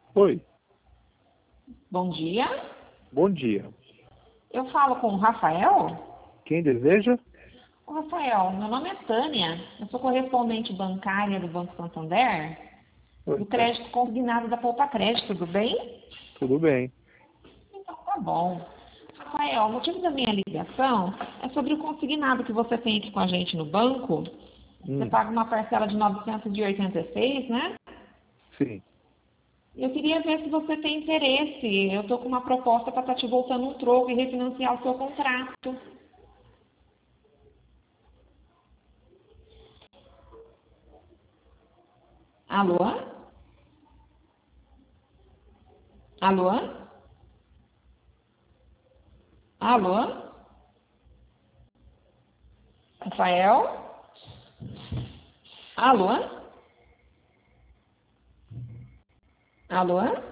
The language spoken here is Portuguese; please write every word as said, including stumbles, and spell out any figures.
Oi, Bom dia. bom dia. Eu falo com o Rafael? Quem deseja? Ô, Rafael, meu nome é Tânia. Eu sou correspondente bancária do Banco Santander, Oi, do Tânia. crédito consignado da Poupa Crédito, tudo bem? Tudo bem. Então tá bom. Rafael, o motivo da minha ligação é sobre o consignado que você tem aqui com a gente no banco. Você Hum, paga uma parcela de novecentos e oitenta e seis, né? sim. Eu queria ver se você tem interesse. Eu estou com uma proposta para estar te voltando um troco e refinanciar o seu contrato. Alô? Alô? Alô? Rafael? Alô? Alô?